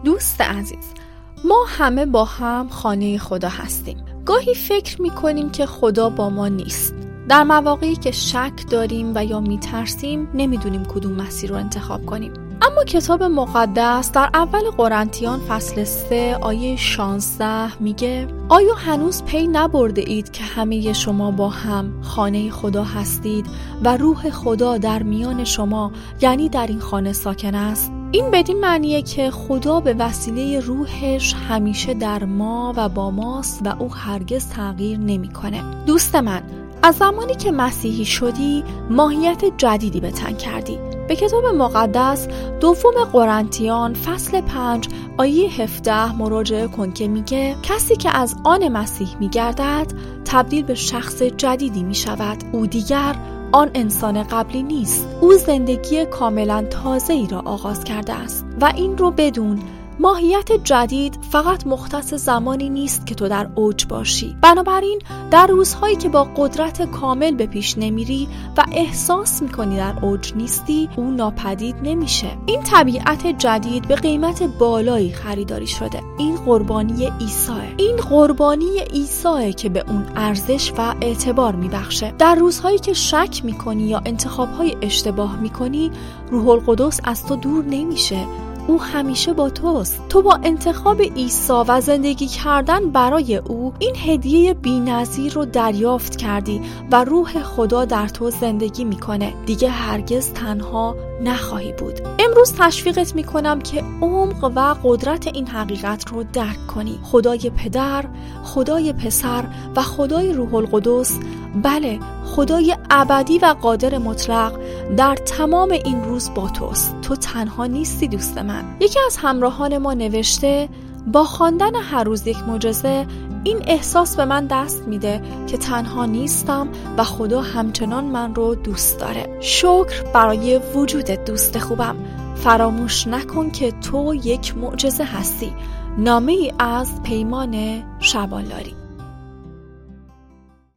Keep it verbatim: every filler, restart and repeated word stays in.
دوست عزیز، ما همه با هم خانه خدا هستیم. گاهی فکر میکنیم که خدا با ما نیست. در مواقعی که شک داریم و یا میترسیم نمیدونیم کدوم مسیر رو انتخاب کنیم. اما کتاب مقدس در اول قرنتیان فصل سه آیه شانزده میگه آیا هنوز پی نبرده اید که همه شما با هم خانه خدا هستید و روح خدا در میان شما یعنی در این خانه ساکن است؟ این بدین معنیه که خدا به وسیله روحش همیشه در ما و با ماست و او هرگز تغییر نمیکنه. دوست من، از زمانی که مسیحی شدی ماهیت جدیدی به تن کردی. به کتاب مقدس دوم قرنتیان فصل پنج آیه هفده مراجعه کن که میگه کسی که از آن مسیح میگردد تبدیل به شخص جدیدی میشود. او دیگر آن انسان قبلی نیست. او زندگی کاملا تازه‌ای را آغاز کرده است. و این رو بدون، ماهیت جدید فقط مختص زمانی نیست که تو در اوج باشی. بنابراین در روزهایی که با قدرت کامل به پیش نمیری و احساس میکنی در اوج نیستی، او ناپدید نمیشه. این طبیعت جدید به قیمت بالایی خریداری شده. این قربانی عیسیه. این قربانی عیسیه که به اون ارزش و اعتبار میبخشه. در روزهایی که شک میکنی یا انتخابهای اشتباه میکنی، روح القدس از تو دور نمیشه. او همیشه با توست. تو با انتخاب عیسی و زندگی کردن برای او این هدیه بی‌نظیر رو دریافت کردی و روح خدا در تو زندگی میکنه. دیگه هرگز تنها نخواهی بود. امروز تشویقت میکنم که عمق و قدرت این حقیقت رو درک کنی. خدای پدر، خدای پسر و خدای روح القدس، بله، خدای ابدی و قادر مطلق در تمام این روز با توست. تو تنها نیستی دوست من. یکی از همراهان ما نوشته با خواندن هر روز یک معجزه این احساس به من دست میده که تنها نیستم و خدا همچنان من رو دوست داره. شکر برای وجودت دوست خوبم. فراموش نکن که تو یک معجزه هستی. نامه ای از پیمان شبانلاری.